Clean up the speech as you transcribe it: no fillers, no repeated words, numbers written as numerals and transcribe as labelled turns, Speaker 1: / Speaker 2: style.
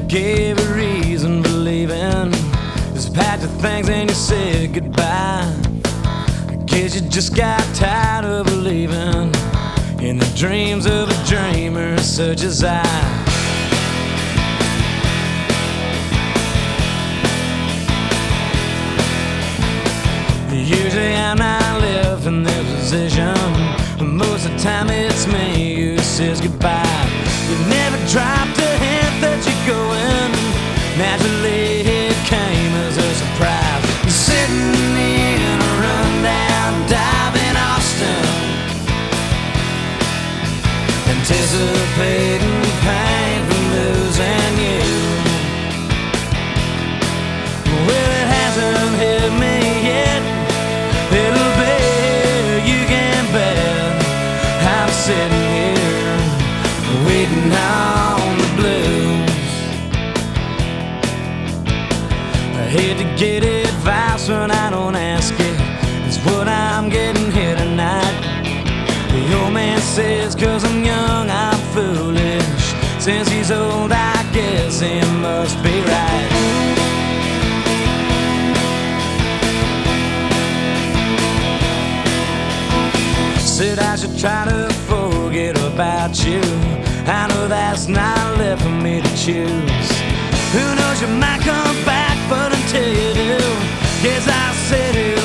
Speaker 1: gave a reason for leaving. Just packed your things and you said goodbye. I guess you just got tired of believing in the dreams of a dreamer such as I. Usually I'm not left in this position. Most of the time it's me who says goodbye. You never dropped a hint that you're going. Naturally it came as a surprise. You're sitting in a rundown dive in Austin, anticipating pain from losing you. Well, it hasn't hit me yet. It'll be, you can bet, I'm sitting here waiting on the blues. I hate to get advice when I don't ask it. It's what I'm getting here tonight. The old man says 'cause I'm young I'm foolish. Since he's old I guess he must be right. Said I should try to forget about you. I know that's not left for me to choose. Who knows, you might come back, but until you do, guess I said it